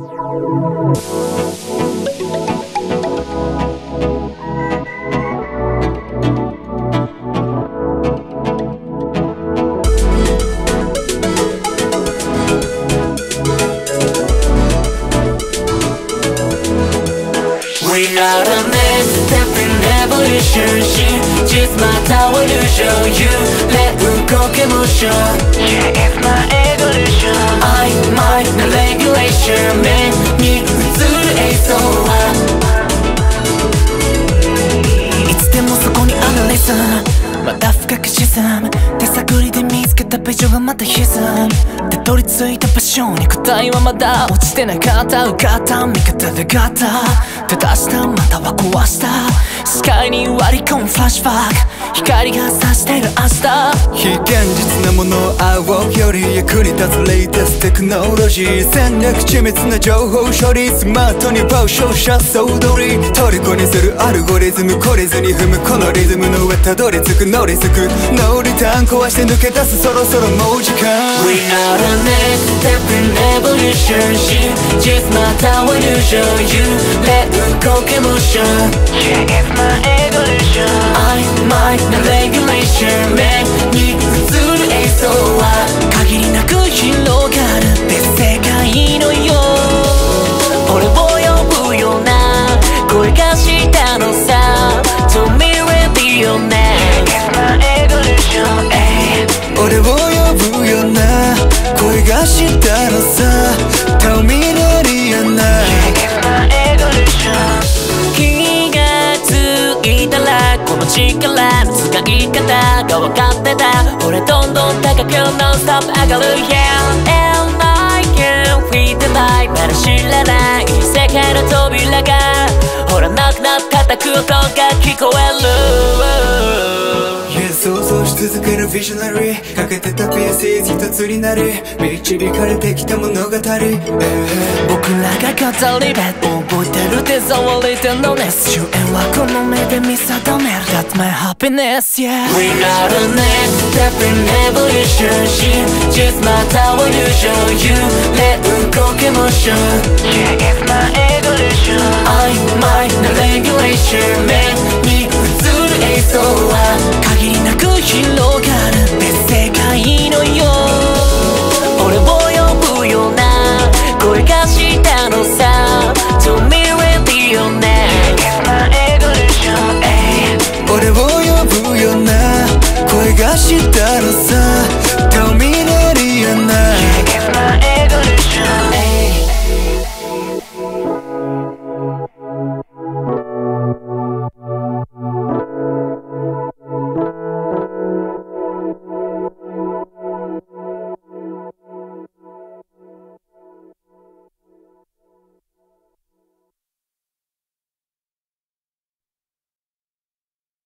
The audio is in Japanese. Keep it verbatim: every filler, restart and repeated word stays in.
We are the next step in evolution. She just my tower to show you. Let me go emotion. Yeah, it's my evolution. I my regulation. Man, you to the A S O R. いつでもそこにあるリズム。まだ深く沈む。手探りで見つけたビジョンがまた歪む。たどり着いた場所に答えはまだ落ちてなかった。受かった味方で勝った。正したまたは壊した視界に割り込むフラッシュバック光が差してる明日非現実なものを青より役に立つレイテステクノロジー戦略緻密な情報処理スマートに爆笑者総取り虜にするアルゴリズム懲りずに踏むこのリズムの上たどり着く乗りつくノーリターン壊して抜け出すそろそろもう時間 We are the next step in evolution She just my tower to show you Let me go emotion Yeah, it's my evolution I my regulation Man に映る映像は限りなく広がるって世界のよ俺を呼ぶような声がしたのさ To me radio now It's my evolution 俺を呼ぶような声がしたのさ Tell me radio now It's my evolution 気がついたらこの力の使い方が分かってた俺どんどん高く Non-stop 上がる Yeah And I can feel the light まだ知らない世界の扉がほらなくなった叩く音が聞こえる想像し続けるビジョナリーかけてたピース一つになり導かれてきた物語、えー、 僕らが語り部覚えてる手触りでのネス主演はこの目で見定める That's my happiness yeah We are the next step in evolution She just my tower to show you Let me go emotion Yeah, it's my evolution I my regulation